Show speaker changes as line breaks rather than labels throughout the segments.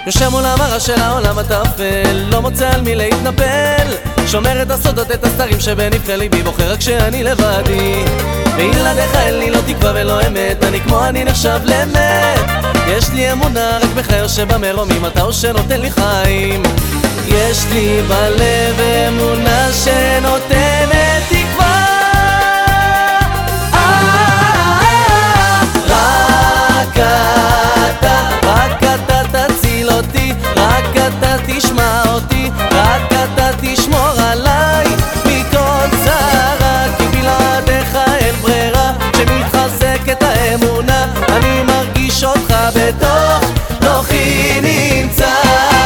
יושב מול המראה של העולם הטפל, לא מוצא על מי להתנפל, שומר את הסודות, את הסתרים שבנבחי ליבי, בוחר רק שאני לבדי. בלעדיך אין לי לא תקווה ולא אמת, אני כמו אני נחשב למת. יש לי אמונה רק בך יושב במרומים, אתה הוא שנותן לי חיים. יש לי בלב אמונה שנותנת תקווה. רק אתה תציל אותי, רק אתה תשמע אותי, רק אתה תשמור עליי מכל צרה, כי בלעדיך אין ברירה, שמתחזקת האמונה, אני מרגיש אותך בתוך תוכי נמצא.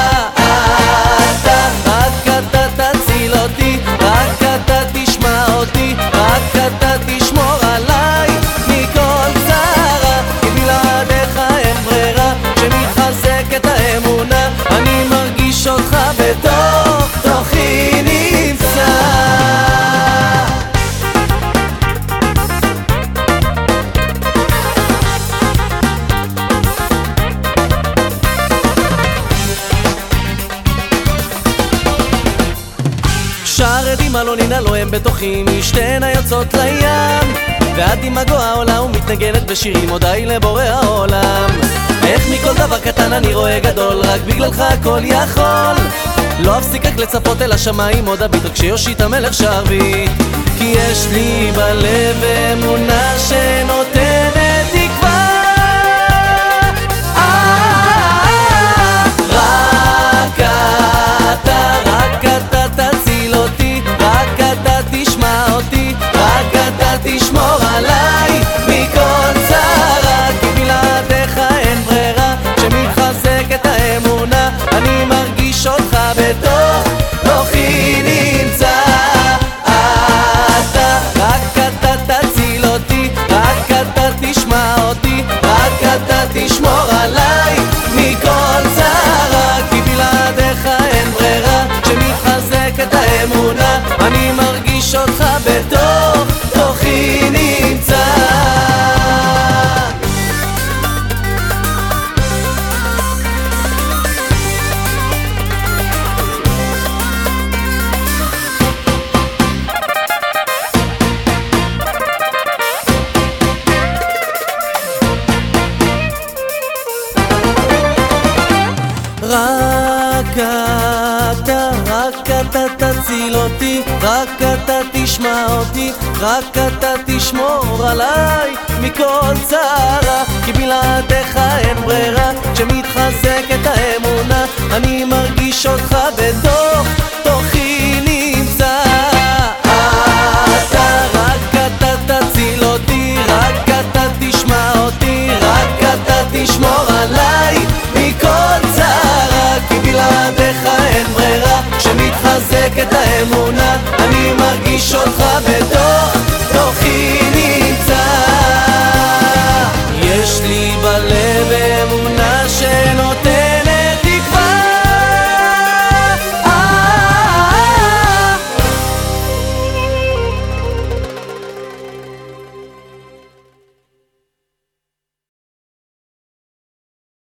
רק אתה תציל אותי, רק אתה תשמע אותי, רק אתה תשמור עליי מכל צרה, כי בלעדיך אין ברירה, שמתחזקת האמונה, אני מרגיש אותך בתוך תוכי נמצא. שער עדים אלונינה לא הם בתוכי, משתנה יוצאות לים, ועד עם הגואה עולה ומתנגנת בשירים, הודאי לבורא העולם. איך מכל דבר קטן אני רואה גדול, רק בגללך הכל יכול. לא אפסיק רק לצפות אל השמיים עוד הביט, רק שיושיט המלך שר בי, כי יש לי בלב אמונה שנותנת תקווה. רק אתה תציל אותי, רק אתה תשמע אותי, רק אתה תשמור עליי מכל צרה, כי בלעדיך אין ברירה, שמתחזקת האמונה, אני מרגיש אותך בתוך תוכי נמצא. רק אתה תציל אותי, רק אתה תשמע אותי, רק אתה תשמור עליי מכל צרה, כי בלעדיך אין ברירה, שמתחזקת האמונה, אני מרגיש אותך בתוך תוכי נמצא. רק אתה תציל אותי, רק אתה תשמע אותי, רק אתה תשמור עליי מכל צרה, כי בלעדיך אין ברירה, שמתחזקת האמונה, אני מרגיש אותך בתוך תוכי נמצא. רק אתה תציל אותי, רק אתה תשמע אותי, רק אתה תשמור עליי מכל צרה, כי בלעדיך אין ברירה, שמתחזקת האמונה, אני מרגיש אותך בתוך תוכי נמצא. יש לי בלב